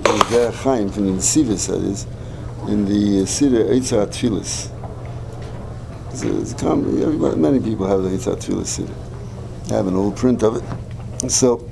Zeh Chaim from the Nesivis, that is, in the Siddur Eitzah Tfilis. Many people have the Eitzah Tfilis Siddur. I have an old print of it. So,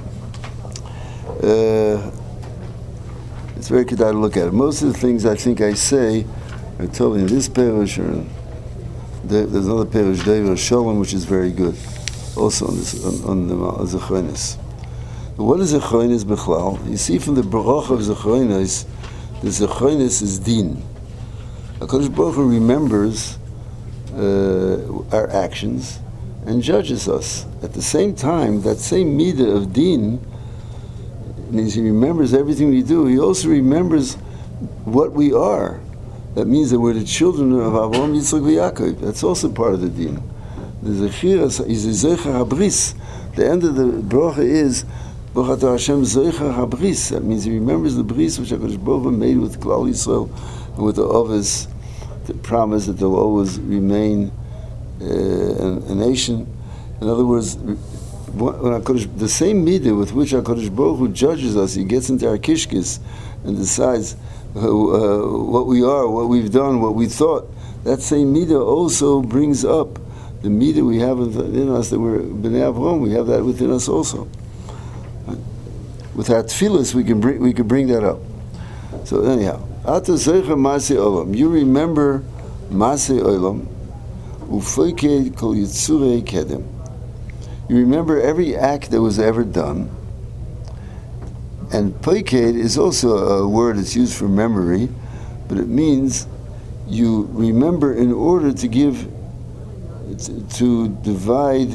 it's very good to look at it. Most of the things I think I say are told in this Perush, or there's another Perush, Devar Shalom, which is very good, also on the Zechronis. What is Zechronis Bechlal? You see from the Baruch of Zechronis, the Zechronis is Din. HaKadosh Baruch Hu remembers our actions and judges us. At the same time, that same midah of Din means he remembers everything we do. He also remembers what we are. That means that we're the children of Avraham, Yitzchak, and Yaakov. That's also part of the Din. The Zechiras is the Zecher HaBris. The end of the bracha is Baruch Atah Hashem Zecher HaBris. That means he remembers the bris which HaKadosh Baruch Hu made with Klal Yisrael and with the Avos, the promise that they'll always remain a nation. In other words, when the same midah with which HaKadosh Baruch Hu judges us, he gets into our kishkis and decides what we are, what we've done, what we thought. That same midah also brings up the midah we have within us, that we're Bnei Avraham. We have that within us also. With our tefillas, we can bring that up. So anyhow, Ata Zeicha Masei Olam. You remember Masei Olam, Ufoiked Kol Yitzurei Kedem. You remember every act that was ever done. And Poiked is also a word that's used for memory, but it means you remember in order to divide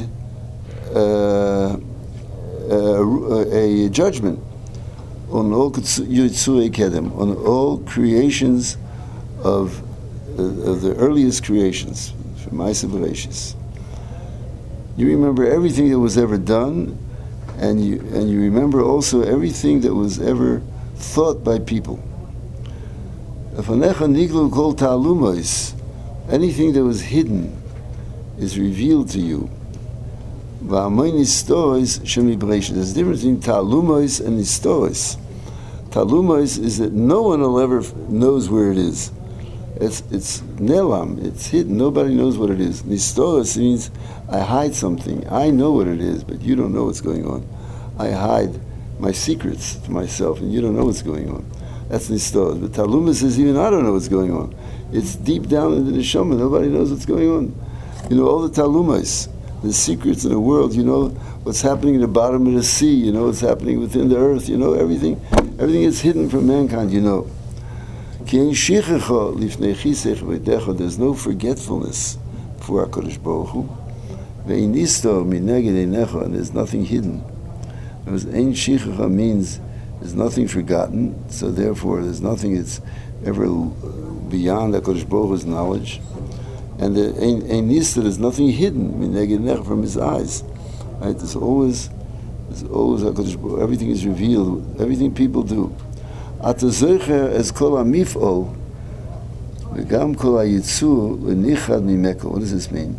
a judgment on all Yitzurei Kedem, on all creations of the earliest creations, from Ma'aseh Bereshis. You remember everything that was ever done, and you remember also everything that was ever thought by people. Anything that was hidden is revealed to you. There's a difference between talumos and nistoros. Talumos is that no one will ever knows where it is. It's nelam, it's hidden, nobody knows what it is. Nistoros means I hide something. I know what it is, but you don't know what's going on. I hide my secrets to myself, and you don't know what's going on. That's nistoros. But talumos is even I don't know what's going on. It's deep down in the neshama. Nobody knows what's going on. You know all the talumos, the secrets in the world. You know what's happening in the bottom of the sea. You know what's happening within the earth. You know everything. Everything is hidden from mankind. You know. There's no forgetfulness for HaKadosh Baruch Hu. And there's nothing hidden. Because Ein Shichecha means there's nothing forgotten, so therefore there's nothing that's ever beyond HaKadosh Baruch Hu's knowledge. And the Ein Nista, there's nothing hidden from his eyes. Right? There's always HaKadosh Baruch Hu. Everything is revealed, everything people do. Ata Zocher es kol ha-mif'ol v'gam kol ha-yitzur v'nichad mimeko. What does this mean?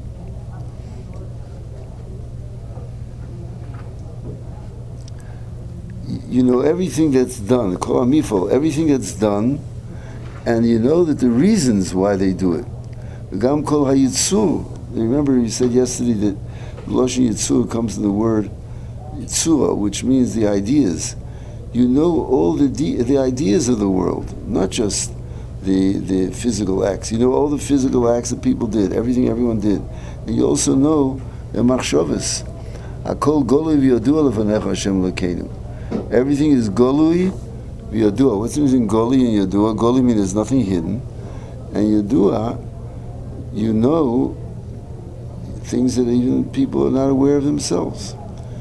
You know everything that's done, kol ha-mif'ol, everything that's done, and you know that the reasons why they do it. V'gam kol ha-yitzur. Remember you said yesterday that Loshen Yitzur comes from the word Yitzura, which means the ideas. You know all the ideas of the world, not just the physical acts. You know all the physical acts that people did, everything everyone did. And you also know their machshavos. Hakol golui v'yadua lefanecha Hashem Elokeinu. Everything is golui v'yadua. What's the difference in golui and yadua? Golui means there's nothing hidden. And yadua, you know things that even people are not aware of themselves.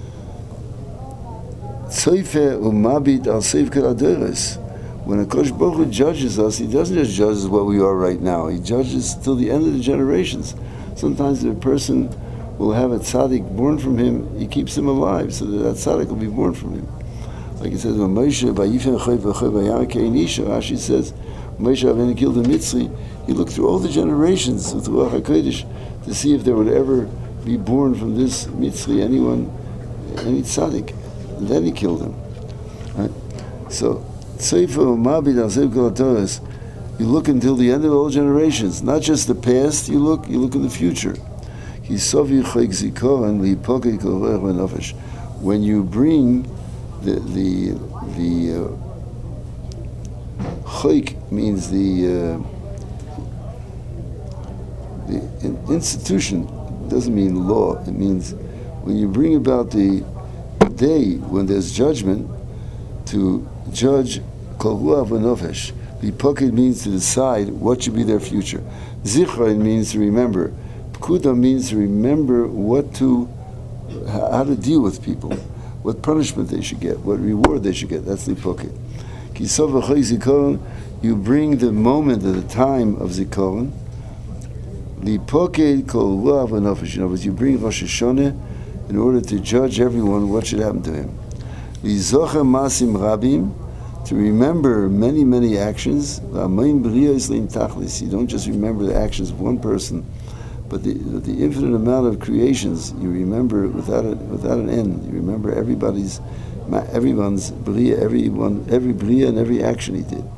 When a Kosh Baruch Hu judges us, he doesn't just judge what we are right now. He judges till the end of the generations. Sometimes a person will have a tzaddik born from him, he keeps him alive, so that tzaddik will be born from him. Like it says, when Moshe, Rashi says, Moshe Rabbeinu killed the Mitzri, he looked through all the generations with Ruach HaKodesh to see if there would ever be born from this Mitzri any tzaddik. And then he killed him. Right? So Tzeifo Mabid al Zev Kol HaTorahs. You look until the end of all generations, not just the past. You look in the future. When you bring the choik means the institution, doesn't mean law. It means when you bring about the day when there's judgment, to judge kol ruach v'nofesh. Lipoked means to decide what should be their future. Zichron means to remember. Pkuda means to remember how to deal with people, what punishment they should get, what reward they should get. That's lipoked. Kisov v'choy zikaron, you bring the moment at the time of zikaron. Lipoked kol ruach v'nofesh. In other words, you bring Rosh Hashanah in order to judge everyone what should happen to him. Lizocher masim rabim, to remember many, many actions. You don't just remember the actions of one person, but the infinite amount of creations you remember without an end. You remember everyone's bria, every bria and every action he did.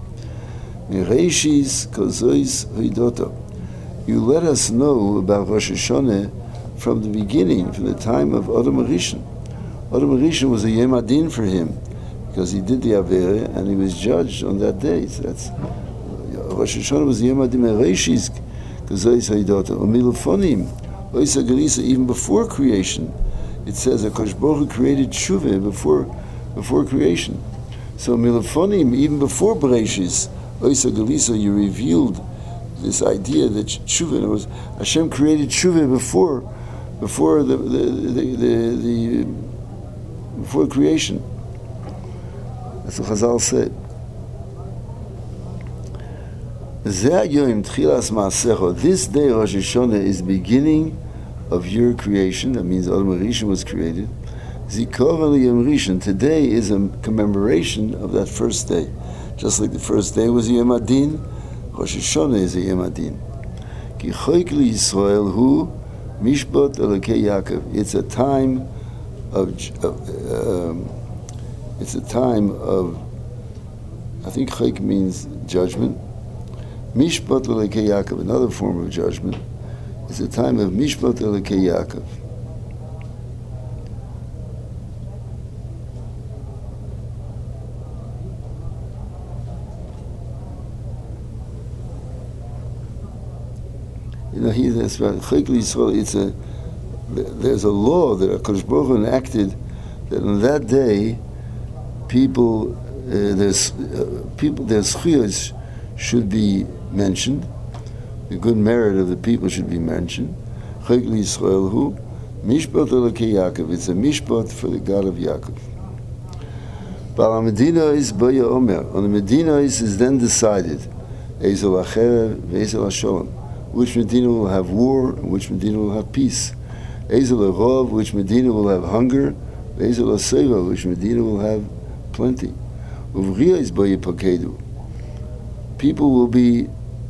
You let us know about Rosh Hashanah from the beginning, from the time of Adam HaRishon. Adam HaRishon was a Yom Adin for him, because he did the Avera and he was judged on that day. So that's Rosh Hashanah was the Yom Adin Reishis Kazois Haidota Umilufonim Oisa Galisa. Even before creation, it says that Kosh Baruch Hu created Tshuva before creation. So Milufonim, even before Bereshis Oisa Galisa, you revealed this idea that Tshuva was Hashem created Tshuva before creation. That's what Chazal said. This day, Rosh Hashanah, is the beginning of your creation. That means Adam HaRishon was created. Zikaron Yom Rishon. Today is a commemoration of that first day. Just like the first day was Yom Adin, Rosh Hashanah is a Yom Adin. Ki choik li Yisrael hu mishpat Elokei Yaakov. It's a time of I think chayk means judgment. Mishpat Elokei Yaakov, another form of judgment. It's a time of Mishpat Elokei Yaakov. That's right. Chayk Yisrael. There's a law that HaKadosh Baruch Hu enacted that on that day, their zchuyos should be mentioned. The good merit of the people should be mentioned. Chayk Yisrael hu mishpat Elokei Yaakov. It's a mishpat for the God of Yaakov. Bal Medina is Baya Omer. On the Medina is then decided, Ezel Acher ve'Ezel Hasholem, which Medina will have war and which Medina will have peace. Ezel Erov, which Medina will have hunger. Ezel Aseva, which Medina will have plenty. Uvriya is Baya Pakedu. People will be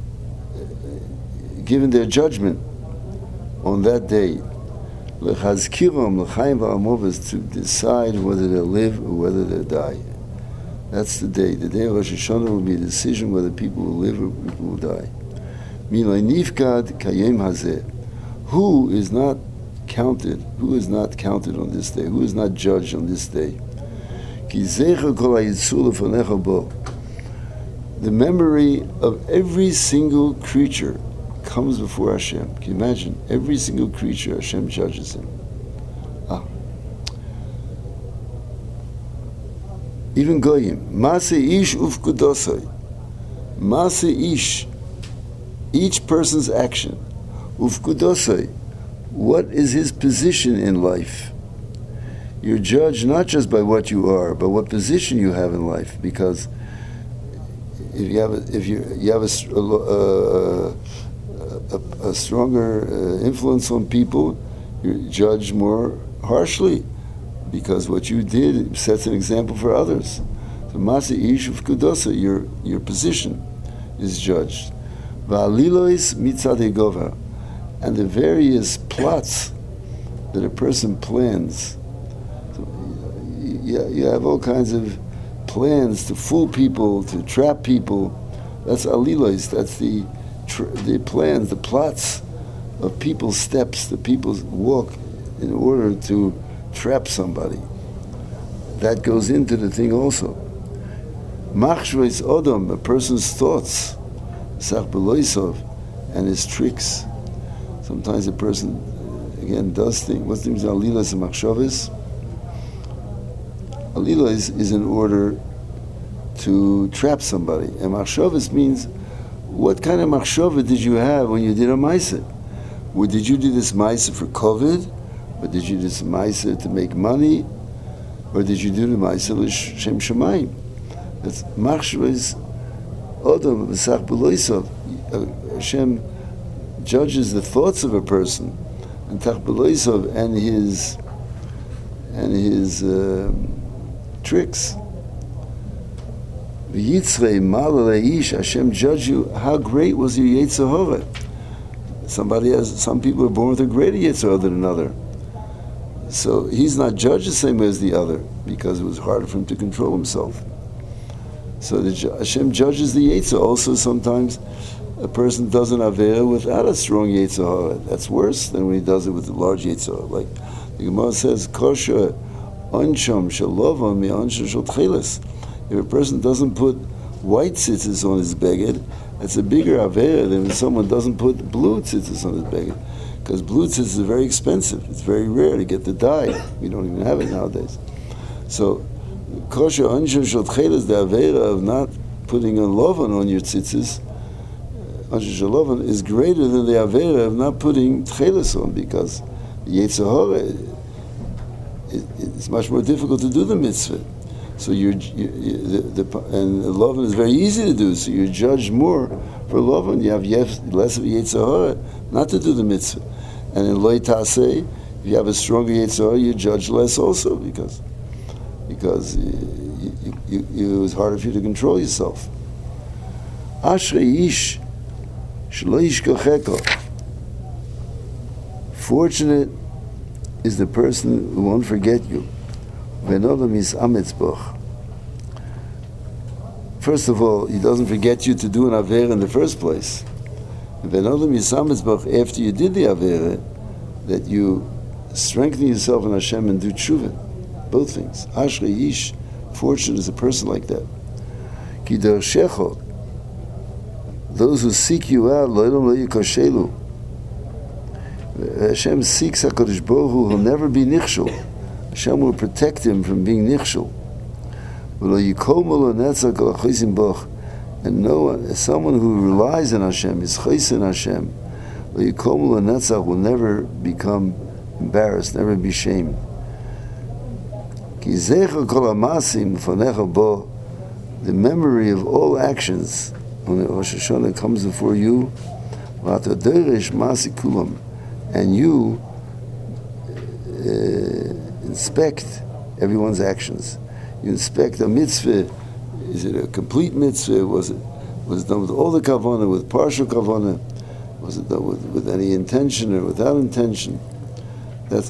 given their judgment on that day. Lechazkirom, l'chaim v'amovas, to decide whether they'll live or whether they'll die. That's the day. The day of Rosh Hashanah will be a decision whether people will live or people will die. Milay nifkad kayem hazeh. Who is not counted on this day? Who is not judged on this day? Ki zecher kol hayitzur lefanecha bo. The memory of every single creature comes before Hashem. Can you imagine? Every single creature, Hashem judges him. Even goyim. Maaseh ish ufkudosai. Maaseh ish. Each person's action. Ufkudosai. What is his position in life? You're judged not just by what you are, but what position you have in life. Because if you have a stronger influence on people, you're judged more harshly, because what you did sets an example for others. So Maaseh ish ufkudosa, your position is judged. Va'alilois mitzad hegova, and the various plots that a person plans. So you have all kinds of plans to fool people, to trap people. That's alilos. That's the plans, the plots of people's steps, the people's walk in order to trap somebody. That goes into the thing also. Machshves Odom, a person's thoughts, Sach Beloisov, and his tricks. Sometimes a person, again, does things. What's the name of Alilas and Machshavas? Alilas is in order to trap somebody. And Machshavas means, what kind of Machshava did you have when you did a Maisa? Did you do this Maisa for COVID? Or did you do this Maisa to make money? Or did you do the Maisa l'Shem Shemayim? That's Machshavas Odom B'Sach B'Loisov. Hashem judges the thoughts of a person, and Tach B'Loisov and his tricks. V'yitzrei Malal Ish, Hashem judge you. How great was your Yetzer Hara? Some people are born with a greater Yetzer Hara than another. So he's not judged the same way as the other because it was harder for him to control himself. So Hashem judges the Yetzer. Also, sometimes a person does an Avera without a strong Yetzer Hara. That's worse than when he does it with a large Yetzer Hara. Like the Gemara says, Kosher Onsham Shalovam Me'onsham Shal Tcheles. If a person doesn't put white tzitzis on his beged, that's a bigger Avera than when someone doesn't put blue tzitzis on his beged. Because blue tzitzis is very expensive. It's very rare to get the dye. We don't even have it nowadays. So, kosher anshem shel tcheles, the avera of not putting a lovan on your tzitzis, anshem shel lovan, is greater than the avera of not putting tcheles on, because the Yetzer Hara, it's much more difficult to do the mitzvah. So and the lovan is very easy to do. So you're judged more for lovan. You have less of a Yetzer Hara not to do the mitzvah. And in Lo Taseh, if you have a stronger Yetzer Hara, you judge less also because it was harder for you to control yourself. Ashrei ish shelo yishkocheka. Fortunate is the person who won't forget you. V'nodam is amitzboch. First of all, he doesn't forget you to do an Avera in the first place. V'nodam is amitzboch, after you did the Avera, that you strengthen yourself in Hashem and do tshuva. Both things. Ashrei ish, fortunate is a person like that. Ki dershecho, those who seek you out, lo'elam lo yikoshelu. Hashem seeks HaKadosh Baruch Hu, he'll never be nichshul. Hashem will protect him from being nichshul. V'lo yikomo lo netzach al chosim boch. And no one, someone who relies on Hashem, is chos in Hashem, lo yikomo lo netzach, will never become embarrassed, never be shamed. The memory of all actions when the Rosh Hashanah comes before you, and you inspect everyone's actions. You inspect a mitzvah. Is it a complete mitzvah? Was it done with all the kavanah, with partial kavanah? Was it done with any intention or without intention? That's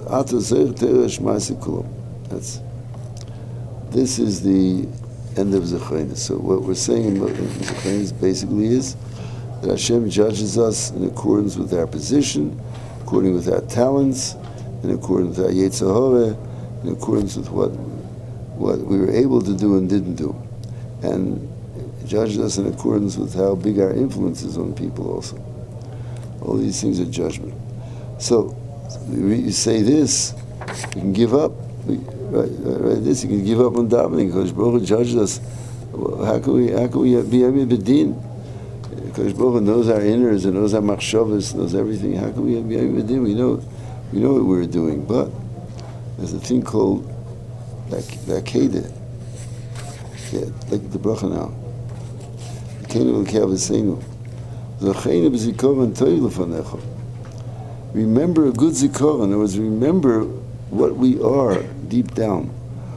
This is the end of Zechrenis. So what we're saying about Zechrenis basically is that Hashem judges us in accordance with our position, according with our talents, in accordance with our Yetzer Hara, in accordance with what we were able to do and didn't do. And judges us in accordance with how big our influence is on people also. All these things are judgment. So you say this, you can give up. This you can give up on davening. Kodesh Baruch Hu judges us. How can we be Yamid B'Din? Kodesh Baruch Hu knows our inners and knows our machshavas, knows everything. How can we be Yamid B'Din? We know what we're doing, but there's a thing called the Akedah. Yeah, like the bracha now. Remember a good zikaron. In other words, remember what we are deep down.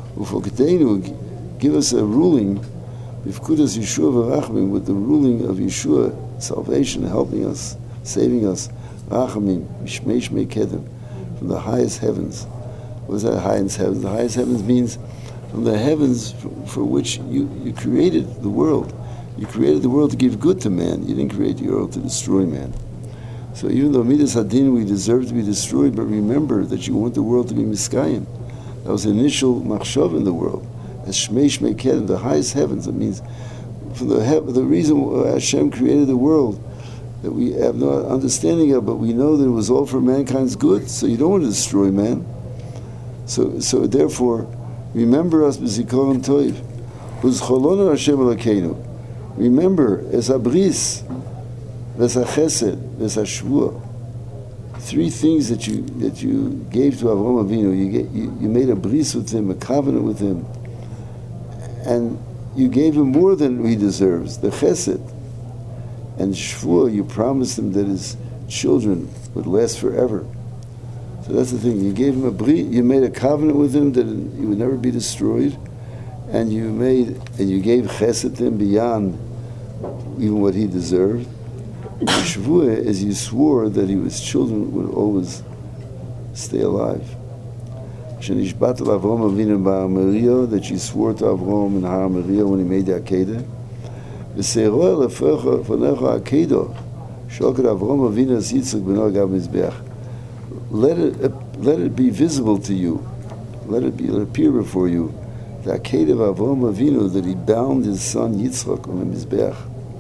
Give us a ruling with the ruling of Yeshua, salvation, helping us, saving us, from the highest heavens. What is that highest heavens? The highest heavens means from the heavens for which you created the world. You created the world to give good to man. You didn't create the world to destroy man. So even though Midas Hadin, we deserve to be destroyed, but remember that you want the world to be Miskayim. That was the initial machshav in the world. As Shmei Shmei Kedem, the highest heavens. It means from the reason Hashem created the world that we have no understanding of, but we know that it was all for mankind's good. So you don't want to destroy man. So therefore, remember us b'zikaron toiv. Uzcholonu Hashem Elokeinu. Remember, es abris, ves hachesed, ves hashvua. Three things that you gave to Avraham Avinu. You made a bris with him, a covenant with him, and you gave him more than he deserves, the chesed. And shvua, you promised him that his children would last forever. So that's the thing. You gave him a bris. You made a covenant with him that he would never be destroyed, and you gave chesed to him beyond even what he deserved. The shvua is you swore that his children would always stay alive. Shenishbat Avraham Avinu b'Har Moriah, that you swore to Avraham in Har Moriah when he made the Akedah. V'seiroi lefanecha Akedah, shoked Avraham Avinu as Yitzchak b'no gav mizbeach. Let it be visible to you. Let it appear before you. The Akedah of Avraham Avinu, that he bound his son Yitzchak on the mizbeach.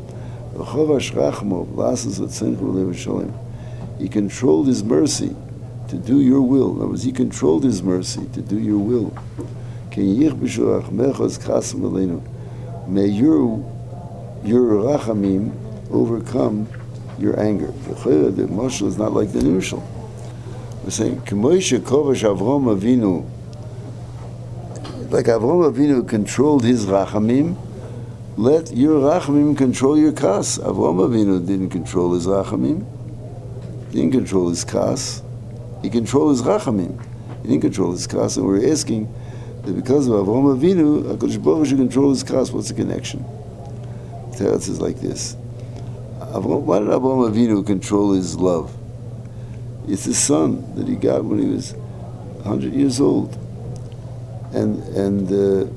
He controlled his mercy to do your will. In other words, he controlled his mercy to do your will. May your rachamim overcome your anger. The mashal is not like the nushal. We're saying, like Avraham Avinu controlled his rachamim, let your rachamim control your kas. Avraham Avinu didn't control his rachamim. He didn't control his kas. He controlled his rachamim. He didn't control his kas. And we're asking that because of Avraham Avinu, HaKadosh Baruch Hu should control his kas. What's the connection? The Teretz is like this. Why did Avraham Avinu control his love? It's his son that he got when he was 100 years old. And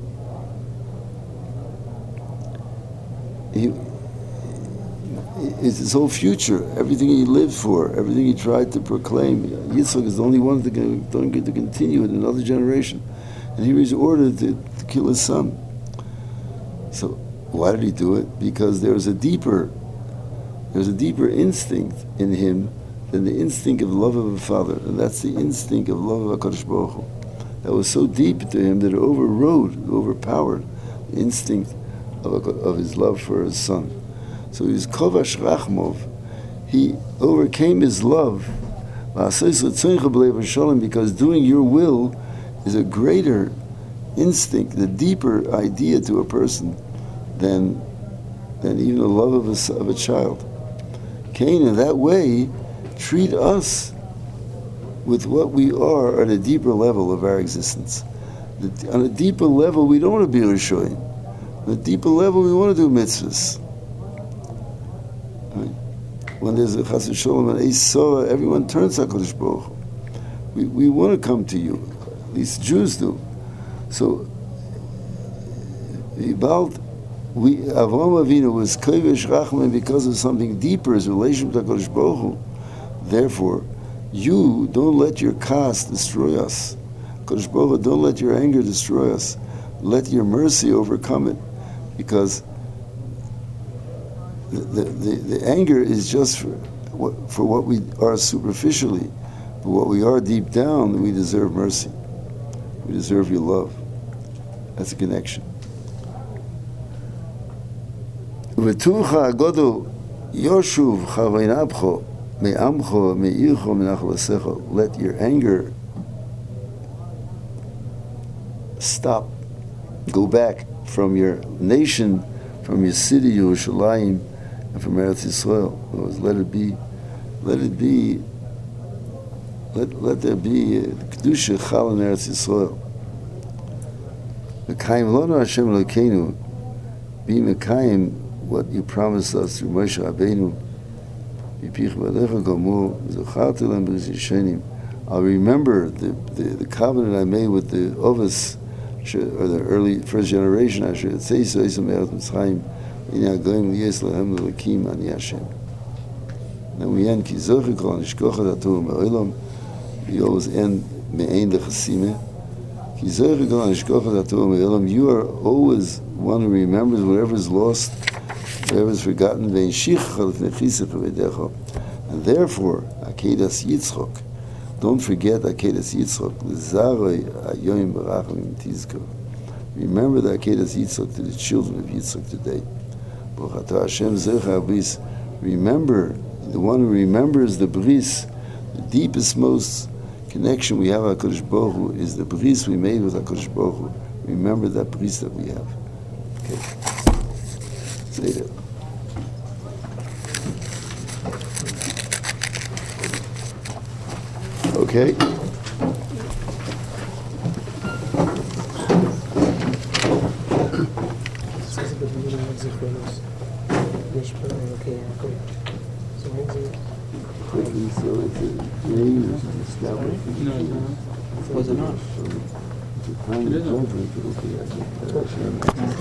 it's his whole future, everything he lived for, everything he tried to proclaim. Yitzchak is the only one that don't get to continue in another generation. And he was ordered to kill his son. So why did he do it? Because there was a deeper instinct in him than the instinct of love of a father. And that's the instinct of love of HaKadosh Baruch Hu. That was so deep to him that it overpowered the instinct of his love for his son. So he was Kovash Rachmov. He overcame his love because doing your will is a greater instinct, the deeper idea to a person than even the love of a child. Cain, in that way, treat us with what we are at a deeper level of our existence. On a deeper level, we don't want to be Rishoyim. On a deeper level, we want to do mitzvahs. Right? When there's a Chas v'Sholom and Eisah, everyone turns to HaKadosh Baruch Hu. We want to come to you. At least Jews do. So, Avraham Avinu was Kovesh Rachman because of something deeper, his relationship to HaKadosh Baruch Hu. Therefore, you don't let your kas destroy us. HaKadosh Baruch Hu, don't let your anger destroy us. Let your mercy overcome it. Because the anger is just for what we are superficially, but what we are deep down, we deserve mercy. We deserve your love. That's a connection. V'tucha agodo yoshuv chavein me'amcho me'ircho me'nachalasecho. Let your anger stop. Go back from your nation, from your city, Yerushalayim, and from Eretz Yisrael. Let there be Kedusha Chal in Eretz Yisrael. Mekayim lono Hashem Elokeinu, be Mekayim what you promised us through Moshe Rabbeinu. I'll remember the covenant I made with the Ovos or the early first generation, I should say, so Yisrael Me'eretz Mitzrayim, Inya Goyim Liyes Lahem L'Elokim Ani Hashem. Then we end Ki Zoche Kol Nishkocha Datur Me'olam. We always end Me'ein L'Chasime. Ki Zoche Kol Nishkocha Datur Me'olam. You are always one who remembers whatever is lost, whatever is forgotten. Ve'Shichcha L'Fnei Chisecha V'Decha. And therefore, Akedas Yitzchok. Don't forget Akedas Yitzchok. L'Zaroi Ayoyim Barachim Tizko. Remember the Akedas Yitzchok to the children of Yitzchok today. Remember, the one who remembers the bris, the deepest, most connection we have with HaKadosh Baruch Hu is the bris we made with HaKadosh Baruch Hu. Remember that bris that we have. Okay. Say that. Okay. Was it not?